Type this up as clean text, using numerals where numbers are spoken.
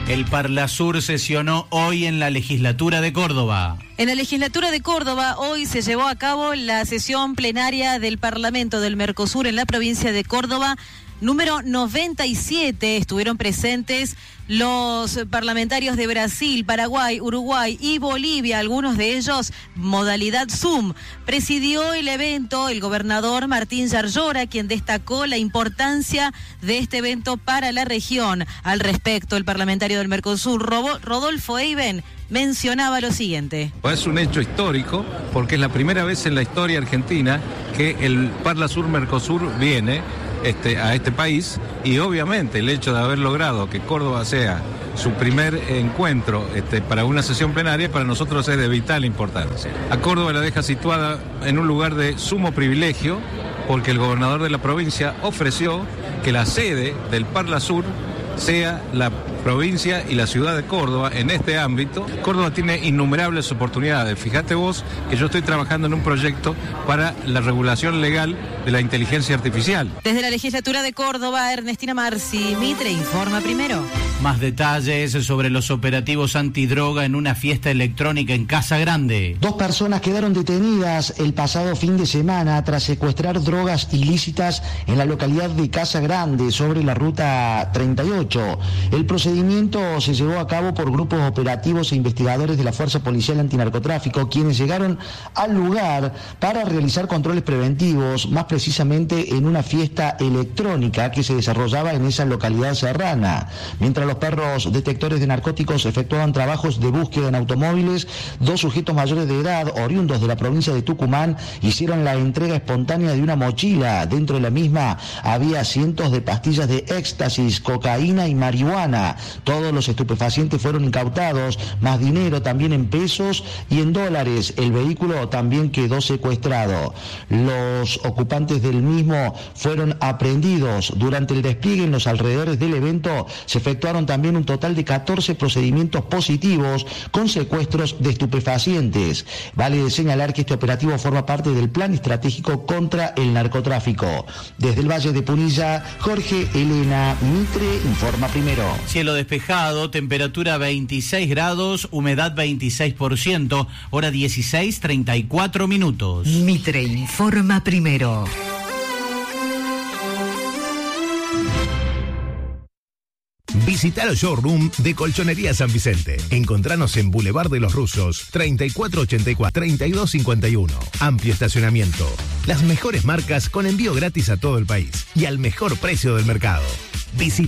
El Parlasur sesionó hoy en la legislatura de Córdoba. En la legislatura de Córdoba hoy se llevó a cabo la sesión plenaria del Parlamento del Mercosur en la provincia de Córdoba, número 97. Estuvieron presentes los parlamentarios de Brasil, Paraguay, Uruguay y Bolivia, algunos de ellos modalidad Zoom. Presidió el evento el gobernador Martín Yarlora, quien destacó la importancia de este evento para la región. Al respecto, el parlamentario del Mercosur, Rodolfo Eiben, mencionaba lo siguiente. Es un hecho histórico porque es la primera vez en la historia argentina que el Parlasur-Mercosur viene a este país, y obviamente el hecho de haber logrado que Córdoba sea su primer encuentro para una sesión plenaria para nosotros es de vital importancia. A Córdoba la deja situada en un lugar de sumo privilegio porque el gobernador de la provincia ofreció que la sede del Parlasur sea la provincia y la ciudad de Córdoba en este ámbito. Córdoba tiene innumerables oportunidades. Fíjate vos que yo estoy trabajando en un proyecto para la regulación legal de la inteligencia artificial. Desde la legislatura de Córdoba, Ernestina Marci, Mitre informa primero. Más detalles sobre los operativos antidroga en una fiesta electrónica en Casa Grande. 2 personas quedaron detenidas el pasado fin de semana tras secuestrar drogas ilícitas en la localidad de Casa Grande sobre la ruta 38. El procedimiento se llevó a cabo por grupos operativos e investigadores de la Fuerza Policial Antinarcotráfico, quienes llegaron al lugar para realizar controles preventivos, más precisamente en una fiesta electrónica que se desarrollaba en esa localidad serrana. Mientras los perros detectores de narcóticos efectuaban trabajos de búsqueda en automóviles, 2 sujetos mayores de edad, oriundos de la provincia de Tucumán, hicieron la entrega espontánea de una mochila. Dentro de la misma había cientos de pastillas de éxtasis, cocaína y marihuana. Todos los estupefacientes fueron incautados, más dinero también en pesos y en dólares. El vehículo también quedó secuestrado. Los ocupantes del mismo fueron aprehendidos. Durante el despliegue en los alrededores del evento se efectuaron también un total de 14 procedimientos positivos con secuestros de estupefacientes. Vale señalar que este operativo forma parte del plan estratégico contra el narcotráfico. Desde el Valle de Punilla, Jorge Elena, Mitre informa primero. Cielo despejado, temperatura 26 grados, humedad 26%, hora 16:34 minutos. Mitre informa primero. Visita el showroom de Colchonería San Vicente. Encontranos en Boulevard de los Rusos, 3484-3251. Amplio estacionamiento. Las mejores marcas con envío gratis a todo el país y al mejor precio del mercado. Visita